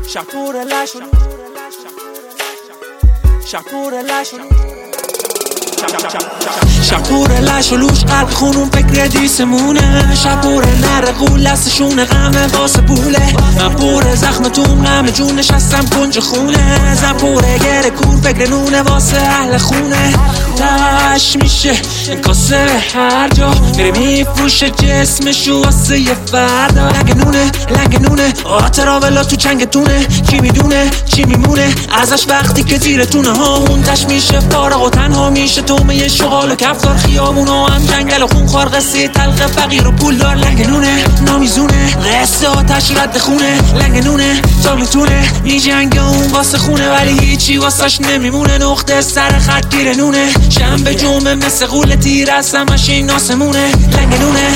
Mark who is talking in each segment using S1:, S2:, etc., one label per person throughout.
S1: شپور لش و لوش قلب خونون فکر دیسمونه، شپور نره قول دستشونه غمه واسه پوله، من پور زخمتون غم جون نشستم کنج خونه، زپوره گره کور فکر نونه واسه اهل خونه، تش میشه کاسه به هر جا میره میفروشه جسمشو واسه یه فردا، لنگ نونه آتراولا تو چنگتونه، کی میدونه چی میمونه ازش وقتی که زیرتونه ها، اون تش میشه فارغ و تنها میشه تومه شغال و کفتار خیابون و هم جنگل و خون خار قصه تلق فقیر و پول دار، لنگ نونه نامیزونه قصه آتش رد خونه، لنگ نونه تا میتونه می جنگ اون واسه خونه ولی هیچی واسش نمیمونه، نقطه سر خط گیر نونه شنبه جمعه مثل غول تیر از همش این ناسمونه، لنگ نونه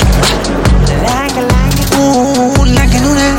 S1: لنگ نونه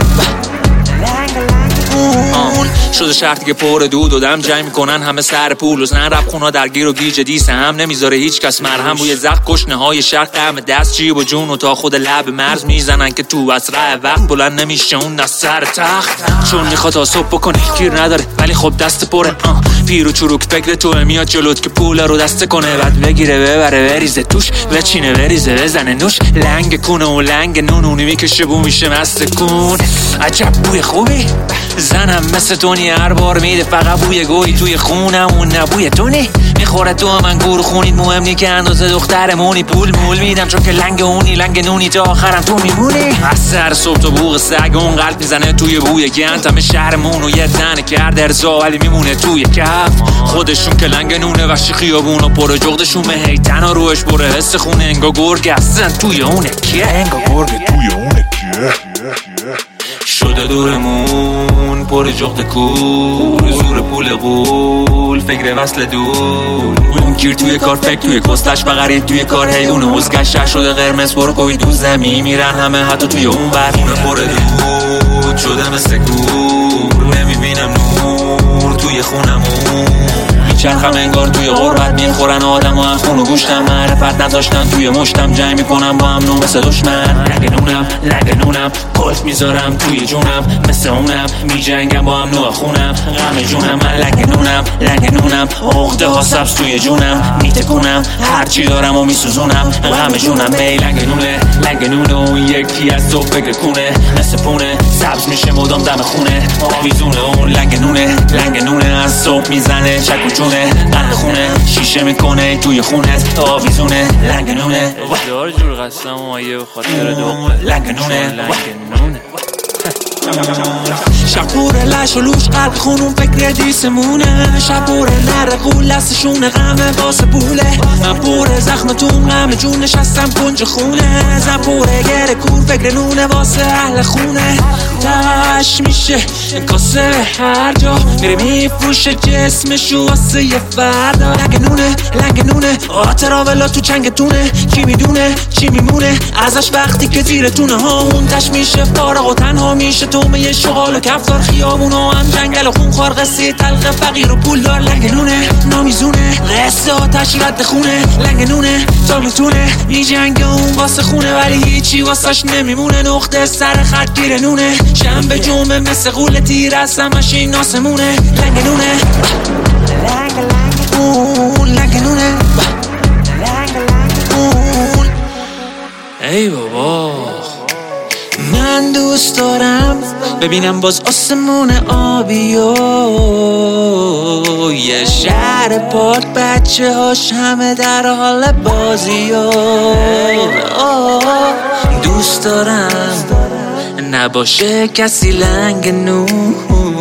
S1: شده شهر که پر دود و دم جای میکنن همه سر پول و زن رب خونا درگیر و گیج دیسه هم نمیذاره هیچ کس مرهم بوی زخ کشنه های شرق قم دست جیب و جون و تا خود لب مرز میزنن که تو اسرع وقت بلند نمیشه اون از سر تخت، چون میخواد تا صبح بکنه گیر نداره ولی خب دست پره پیر و چروک فکر تو میاد جلوت که پول رو دست کنه بعد بگیره ببره بریزه توش بچینه بریزه بزنه نوش، لنگ کنه و لنگ نونونی میکشه بو میشه مست کن، عجب بوی خوبی زنم مثل تونی هر بار میده فقط بوی گوی توی خونم اون نبوی تونی میخوره تو من گور خونید مهم نی که اندازه دخترمونی، پول مول میدم چون که لنگ اونی لنگ نونی تا آخرم تو میمونی، از سر صبح تا بوق سگ اون قلب میزنه توی بوی گند همه شهرمون و یه زن کرد ارزا ولی میمونه توی کف خودشون که لنگ نونه وشی خیابون و پر جغدشون هیتن و روش بره حس خونه انگا گرگ هستن توی اونه کیه انگا گرگ توی اونه کیه شده دورمون پر جغد کور زور پول قول فکر وصل دور اون گیر توی کار فکر توی کستش بغرید توی کار حیدون حوزگشت شده قرمز پر کوی دو زمین میرن همه حتی توی اون برمونه پر دود شده مثل گور نمیبینم نور توی خونمون میچرخم انگار توی غربت میخورن آدم و هم خون و گوشتم معرفت نداشتن توی مشتم جای میکنم با هم نو مثل دشمن، لنگ نونم کلت میذارم توی جونم مثل اونم میجنگم با هم نو خونم غم جونم، من لنگ نونم عقده ها سبز توی جونم میتکونم هرچی دارم و میسوزونم غم جونم می لنگ نونه اون یکی از صبح فکر کنه مثل پونه سبز میشه مدام دم خونه آویزونه اون لنگ نونه از صبح میزنه چک و چونه قند خونه شیشه میکنه توی خونت آویزونه لنگ نونه
S2: دار جور قسم و مایه به خاطر دوقه
S1: لنگ نونه شپور لش و لوش قلب خونون فکر دیسمونه، شپور نره قول دستشونه غمه واسه پوله، من پور زخمتون غم جون نشستم کنج خونه، زپوره گره کور فکر نونه واسه اهل خونه، تش میشه کاسه به هر جا میره میفروشه جسمشو واسه یه فردا، لنگ نونه آتراولا تو چنگتونه، کی میدونه چی میمونه ازش وقتی که زیرتونه ها، اون تش میشه فارغ و تنها میشه تومه شغال و کفتار خیابون و هم جنگل و خون خار قصه تلق فقیر و پول دار، لنگ نونه نامیزونه قصه آتش رد خونه، لنگ نونه تا میتونه می جنگ اون واسه خونه ولی هیچی واسش نمیمونه، نقطه سر خط گیر نونه شنبه جمعه مثل غول تیر از همش این ناسمونه، لنگ نونه لنگ نونه ای بابا من دوست دارم ببینم باز آسمون آبی و یه شهر پاک بچه هاش همه در حال بازی و دوست دارم نباشه کسی لنگ نون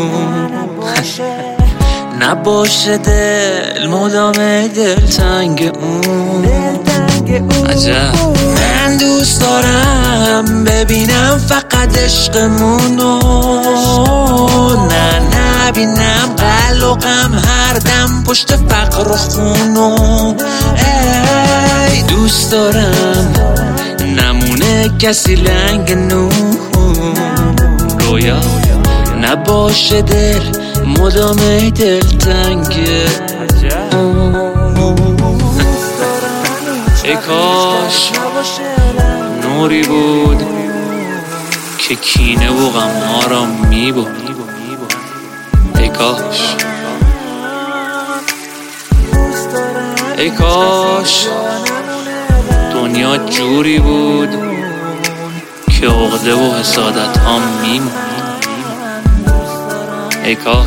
S1: نباشه دل مدام دلتنگ اون عجب من دوست دارم ببینم فقط عشقمونو نه نبینم قل و غم هر دم پشت فقر و خونو ای دوست دارم نمونه کسی لنگ نون رویا نباشه دل مدام دلتنگه ای کاش نوری بود که کینه و غم ها را میبرد. ای کاش دنیا جوری بود که عقده و حسادت ها میمون. ای کاش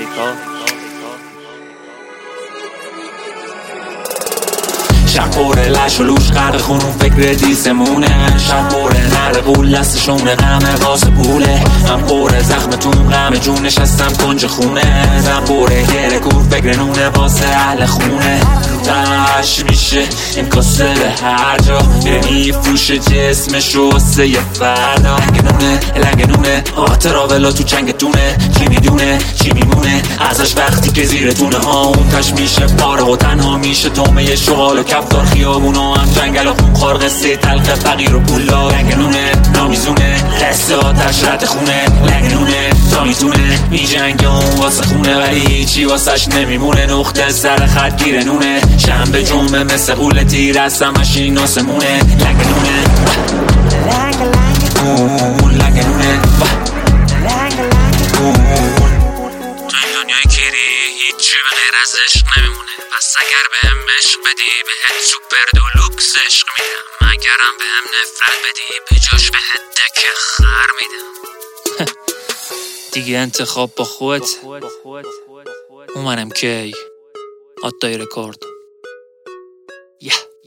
S1: شب پره لش و لوش غرق خونون فکر دیسمونه. شب پره نره قول دستشونه غمه واسه پوله. من پره زخمتون غم جون نشستم کنج خونه. زن پره گره کور فکر نونه واسه اهل خونه. تش میشه این کاسه به هر جا میفروشه جسمشو واسه یه فردا. لنگ نونه آتراولا تو چنگتونه. کی میدونه چی میمونه ازش وقتی که زیرتونه ها. اون تش میشه پاره و تنها میشه تومه شغال و کفتار خیابونا هم جنگل و خونخوار قصه تلخ فقیر و پولا. لنگ نونه نامیزونه دست آتش رد خونه. لنگ نونه تا میتونه میجنگه اون واسه خونه ولی هیچی واسش نمیمونه. نقطه سر خط گیره نونه شنبه جمعه مثل قول تیر از همشین آسمونه. لنگ نونه لنگ نونه تو این دنیای کیری هیچی به غیر از عشق نمیمونه. پس اگر بهم عشق بدی بهت سوپر دولوکس عشق میدم. اگرم بهم نفرت بدی به جاش بهت دک خر میدم. دیگه انتخاب با خودت. اومنم کی آتای رکورد.